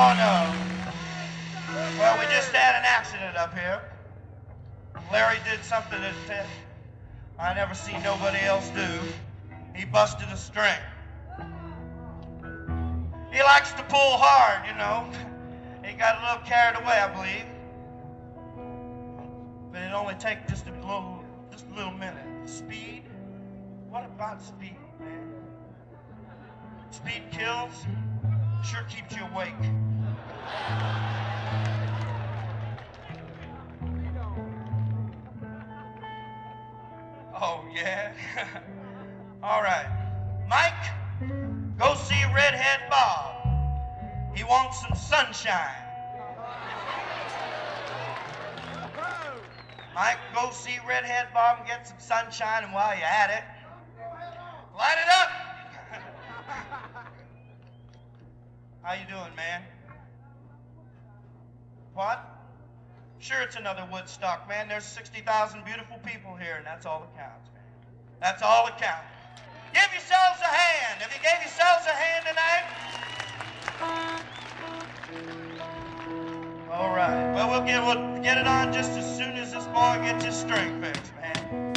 Oh no. Well, we just had an accident up here. Larry did something that I never seen nobody else do. He busted a string. He likes to pull hard, you know. He got a little carried away, I believe. But it only takes just a little minute. Speed? What about speed, man? Speed kills, sure keeps you awake. Oh, yeah? All right. Mike, go see Redhead Bob. He wants some sunshine. Mike, go see Redhead Bob and get some sunshine, and while you're at it, light it up. How you doing, man? What? Sure, it's another Woodstock, man. There's 60,000 beautiful people here, and that's all that counts, man. That's all that counts. Give yourselves a hand. Have you gave yourselves a hand tonight? All right. Well, we'll get it on just as soon as this boy gets his string fixed, man.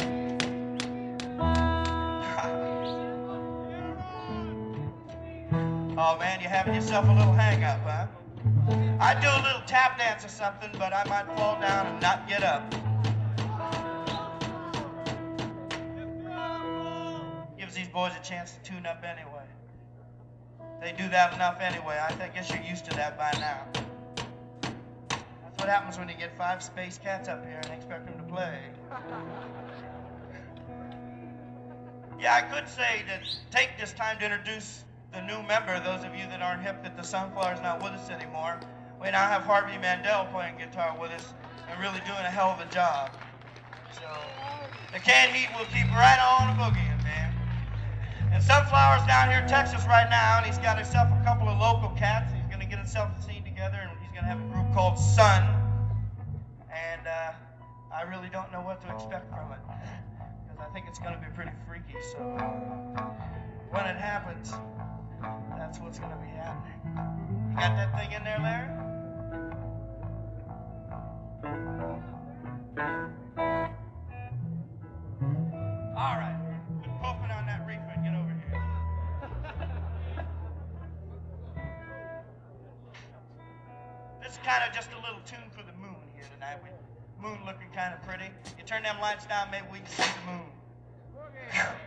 Oh, man, you're having yourself a little hang-up, huh? I'd do a little tap dance or something, but I might fall down and not get up. Gives these boys a chance to tune up anyway. They do that enough anyway. I guess you're used to that by now. That's what happens when you get 5 space cats up here and expect them to play. Yeah, I could say to take this time to introduce the new member, those of you that aren't hip that the Sunflower's not with us anymore. We now have Harvey Mandel playing guitar with us and really doing a hell of a job. So, the canned heat will keep right on boogieing, man. And Sunflower's down here in Texas right now, and he's got himself a couple of local cats. He's going to get himself a scene together, and he's going to have a group called Sun. And I really don't know what to expect from it, because I think it's going to be pretty freaky. So, when it happens, that's what's going to be happening. You got that thing in there, Larry? All right. Quit poking on that reefer and get over here. This is kind of just a little tune for the moon here tonight. With moon looking kind of pretty. You turn them lights down, maybe we can see the moon.